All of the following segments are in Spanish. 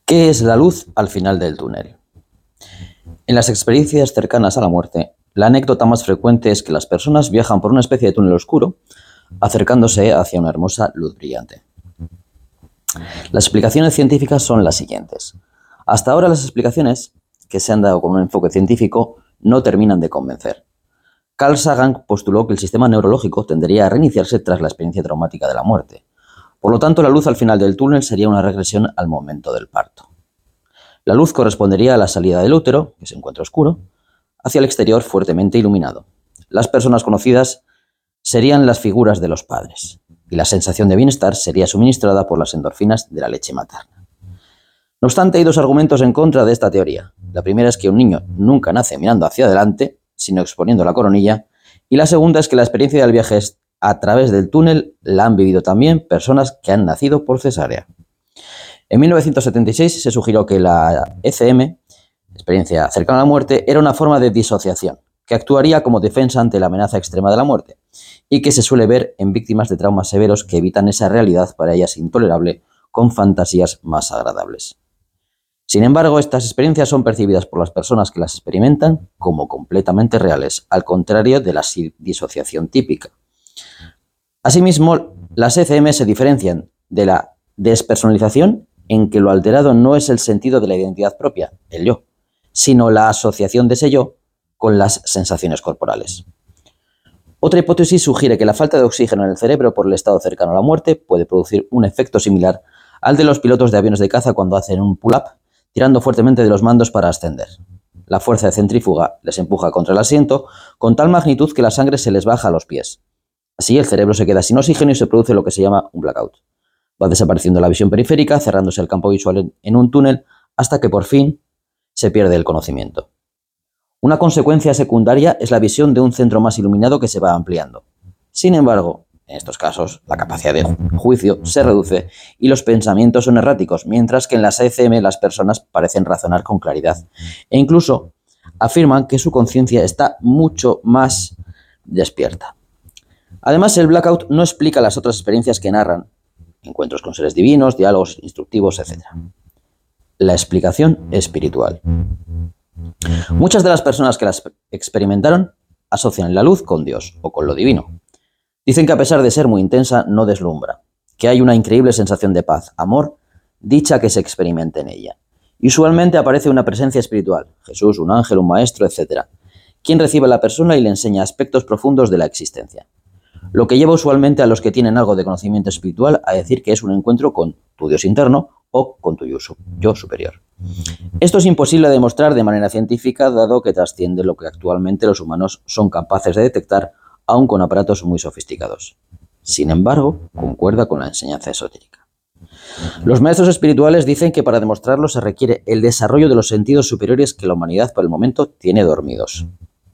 ¿Qué es la luz al final del túnel? En las experiencias cercanas a la muerte, la anécdota más frecuente es que las personas viajan por una especie de túnel oscuro, acercándose hacia una hermosa luz brillante. Las explicaciones científicas son las siguientes. Hasta ahora las explicaciones, que se han dado con un enfoque científico, no terminan de convencer. Carl Sagan postuló que el sistema neurológico tendería a reiniciarse tras la experiencia traumática de la muerte. Por lo tanto, la luz al final del túnel sería una regresión al momento del parto. La luz correspondería a la salida del útero, que se encuentra oscuro, hacia el exterior fuertemente iluminado. Las personas conocidas serían las figuras de los padres, y la sensación de bienestar sería suministrada por las endorfinas de la leche materna. No obstante, hay dos argumentos en contra de esta teoría. La primera es que un niño nunca nace mirando hacia adelante, sino exponiendo la coronilla, y la segunda es que la experiencia del viaje a través del túnel la han vivido también personas que han nacido por cesárea. En 1976 se sugirió que la ECM, experiencia cercana a la muerte, era una forma de disociación, que actuaría como defensa ante la amenaza extrema de la muerte, y que se suele ver en víctimas de traumas severos que evitan esa realidad para ellas intolerable con fantasías más agradables. Sin embargo, estas experiencias son percibidas por las personas que las experimentan como completamente reales, al contrario de la disociación típica. Asimismo, las ECM se diferencian de la despersonalización en que lo alterado no es el sentido de la identidad propia, el yo, sino la asociación de ese yo con las sensaciones corporales. Otra hipótesis sugiere que la falta de oxígeno en el cerebro por el estado cercano a la muerte puede producir un efecto similar al de los pilotos de aviones de caza cuando hacen un pull-up, tirando fuertemente de los mandos para ascender. La fuerza de centrífuga les empuja contra el asiento con tal magnitud que la sangre se les baja a los pies. Así el cerebro se queda sin oxígeno y se produce lo que se llama un blackout. Va desapareciendo la visión periférica, cerrándose el campo visual en un túnel, hasta que por fin se pierde el conocimiento. Una consecuencia secundaria es la visión de un centro más iluminado que se va ampliando. Sin embargo, en estos casos, la capacidad de juicio se reduce y los pensamientos son erráticos, mientras que en las ECM las personas parecen razonar con claridad e incluso afirman que su conciencia está mucho más despierta. Además, el blackout no explica las otras experiencias que narran, encuentros con seres divinos, diálogos instructivos, etc. La explicación espiritual. Muchas de las personas que las experimentaron asocian la luz con Dios o con lo divino. Dicen que a pesar de ser muy intensa, no deslumbra, que hay una increíble sensación de paz, amor, dicha que se experimenta en ella. Y usualmente aparece una presencia espiritual, Jesús, un ángel, un maestro, etc., quien recibe a la persona y le enseña aspectos profundos de la existencia. Lo que lleva usualmente a los que tienen algo de conocimiento espiritual a decir que es un encuentro con tu Dios interno o con tu yo superior. Esto es imposible de demostrar de manera científica, dado que trasciende lo que actualmente los humanos son capaces de detectar, aun con aparatos muy sofisticados. Sin embargo, concuerda con la enseñanza esotérica. Los maestros espirituales dicen que para demostrarlo se requiere el desarrollo de los sentidos superiores que la humanidad por el momento tiene dormidos.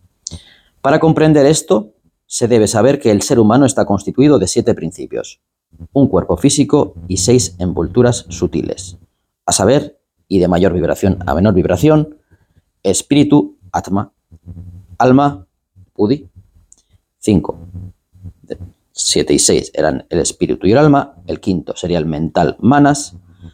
Para comprender esto, se debe saber que el ser humano está constituido de 7 principios, un cuerpo físico y 6 envolturas sutiles, a saber, y de mayor vibración a menor vibración, espíritu, atma, alma, buddhi, 5. 7 y 6 eran el espíritu y el alma, el quinto sería el mental, manas,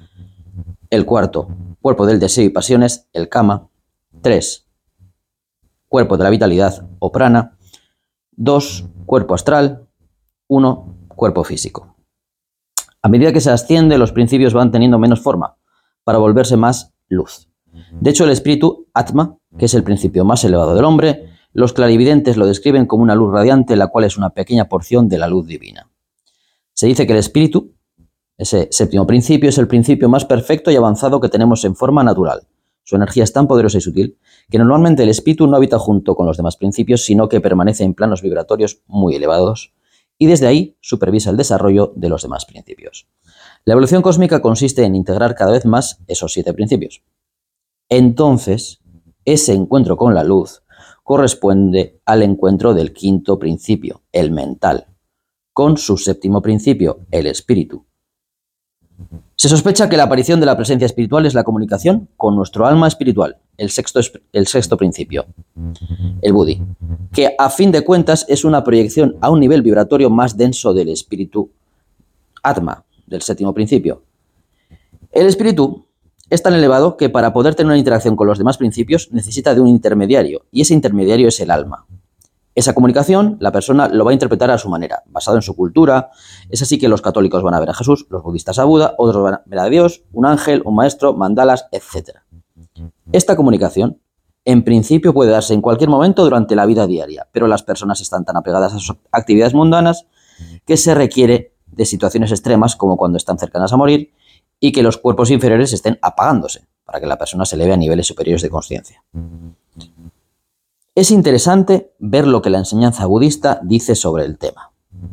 el cuarto, cuerpo del deseo y pasiones, el kama, 3, cuerpo de la vitalidad o prana, 2, cuerpo astral, 1, cuerpo físico. A medida que se asciende, los principios van teniendo menos forma, para volverse más luz. De hecho, el espíritu, Atma, que es el principio más elevado del hombre, los clarividentes lo describen como una luz radiante, la cual es una pequeña porción de la luz divina. Se dice que el espíritu, ese séptimo principio, es el principio más perfecto y avanzado que tenemos en forma natural. Su energía es tan poderosa y sutil que normalmente el espíritu no habita junto con los demás principios, sino que permanece en planos vibratorios muy elevados y desde ahí supervisa el desarrollo de los demás principios. La evolución cósmica consiste en integrar cada vez más esos 7 principios. Entonces, ese encuentro con la luz corresponde al encuentro del quinto principio, el mental, con su séptimo principio, el espíritu. Se sospecha que la aparición de la presencia espiritual es la comunicación con nuestro alma espiritual, el sexto principio, el buddhi, que a fin de cuentas es una proyección a un nivel vibratorio más denso del espíritu atma, del séptimo principio. El espíritu Es tan elevado que para poder tener una interacción con los demás principios necesita de un intermediario, y ese intermediario es el alma. Esa comunicación, la persona lo va a interpretar a su manera, basado en su cultura. Es así que los católicos van a ver a Jesús, los budistas a Buda, otros van a ver a Dios, un ángel, un maestro, mandalas, etc. Esta comunicación, en principio, puede darse en cualquier momento durante la vida diaria, pero las personas están tan apegadas a sus actividades mundanas que se requiere de situaciones extremas como cuando están cercanas a morir y que los cuerpos inferiores estén apagándose para que la persona se eleve a niveles superiores de conciencia. Es interesante ver lo que la enseñanza budista dice sobre el tema.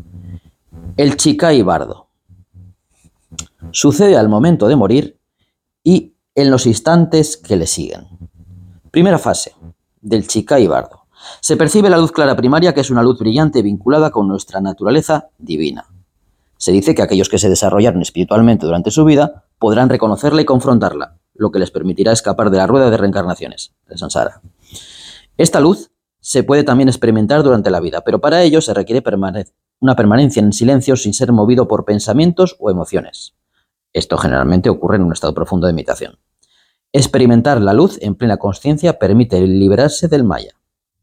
El Chikai Bardo. Sucede al momento de morir y en los instantes que le siguen. Primera fase del Chikai Bardo. Se percibe la luz clara primaria, que es una luz brillante vinculada con nuestra naturaleza divina. Se dice que aquellos que se desarrollaron espiritualmente durante su vida podrán reconocerla y confrontarla, lo que les permitirá escapar de la rueda de reencarnaciones, el samsara. Esta luz se puede también experimentar durante la vida, pero para ello se requiere una permanencia en silencio sin ser movido por pensamientos o emociones. Esto generalmente ocurre en un estado profundo de meditación. Experimentar la luz en plena consciencia permite liberarse de Maya,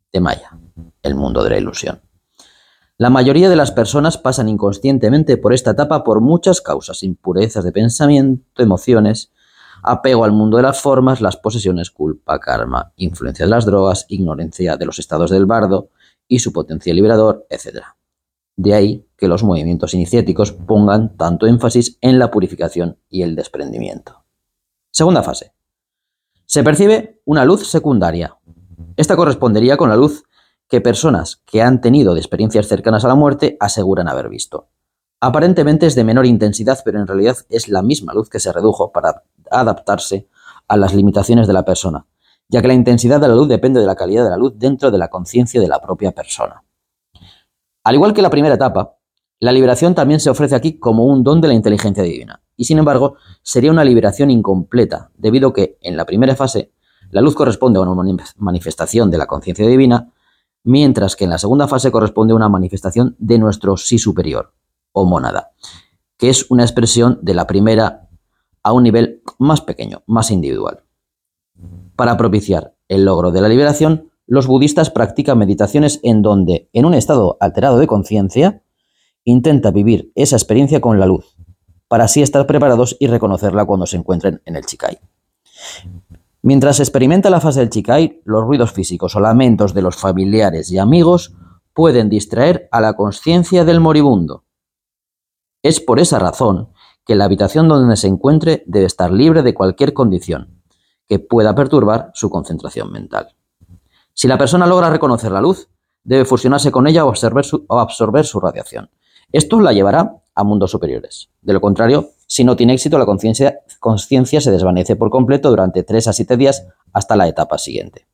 el mundo de la ilusión. La mayoría de las personas pasan inconscientemente por esta etapa por muchas causas: impurezas de pensamiento, emociones, apego al mundo de las formas, las posesiones, culpa, karma, influencia de las drogas, ignorancia de los estados del bardo y su potencial liberador, etc. De ahí que los movimientos iniciáticos pongan tanto énfasis en la purificación y el desprendimiento. Segunda fase. Se percibe una luz secundaria. Esta correspondería con la luz que personas que han tenido de experiencias cercanas a la muerte aseguran haber visto. Aparentemente es de menor intensidad, pero en realidad es la misma luz que se redujo para adaptarse a las limitaciones de la persona, ya que la intensidad de la luz depende de la calidad de la luz dentro de la conciencia de la propia persona. Al igual que la primera etapa, la liberación también se ofrece aquí como un don de la inteligencia divina, y sin embargo sería una liberación incompleta, debido a que en la primera fase la luz corresponde a una manifestación de la conciencia divina, mientras que en la segunda fase corresponde a una manifestación de nuestro sí superior, o mónada, que es una expresión de la primera a un nivel más pequeño, más individual. Para propiciar el logro de la liberación, los budistas practican meditaciones en donde, en un estado alterado de conciencia, intenta vivir esa experiencia con la luz, para así estar preparados y reconocerla cuando se encuentren en el Chikai. Mientras se experimenta la fase del Chikai, los ruidos físicos o lamentos de los familiares y amigos pueden distraer a la conciencia del moribundo. Es por esa razón que la habitación donde se encuentre debe estar libre de cualquier condición que pueda perturbar su concentración mental. Si la persona logra reconocer la luz, debe fusionarse con ella o absorber su radiación. Esto la llevará a mundos superiores. De lo contrario, si no tiene éxito, la conciencia se desvanece por completo durante 3 a 7 días hasta la etapa siguiente.